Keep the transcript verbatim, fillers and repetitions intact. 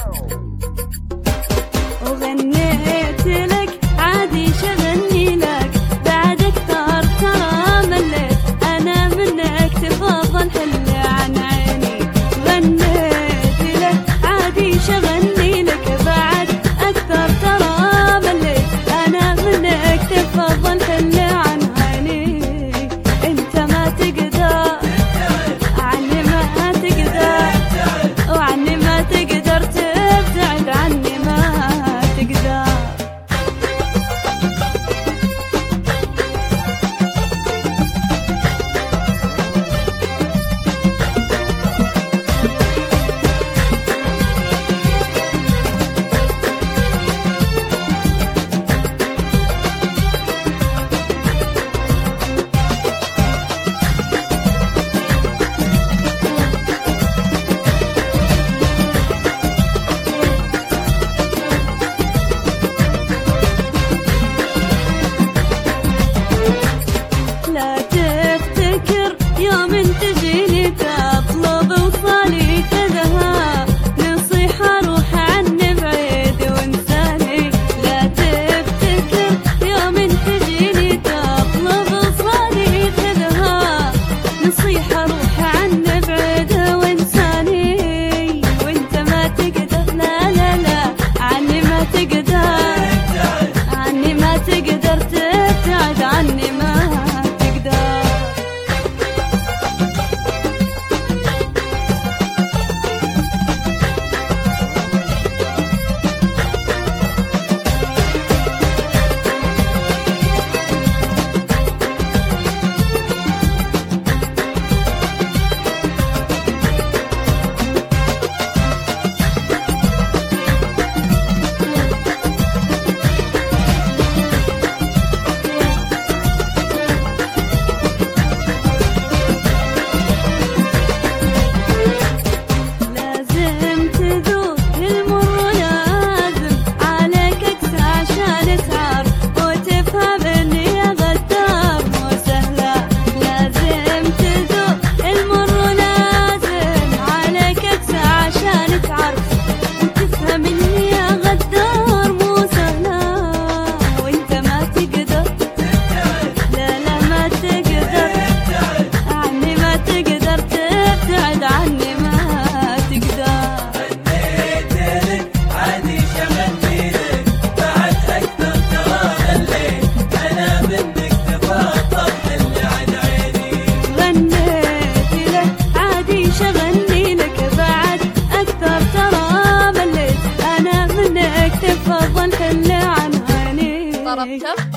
وغنيت لك عادي شغلني لك بعد اكثر ترى مليت انا منك تفضل حل عن عيني. غنيت لك عادي شغلني لك بعد اكثر ترى مليت انا منك تفضل حل عن عيني. انت ما تقدر عني ما تقدر وعني ما تقدر تبتعد عني ما تقدر. لا تفتكر يوم تجيني تطلب وصالي كذا نصيحة روح عني بعيد وانساني. لا تفتكر يوم تجيني تطلب وصالي كذا نصيحة روح عني بعيد وانساني. وانت ما تقدر لا لا لا عني ما تقدر عني ما تقدر تبتعد عني ما ضربته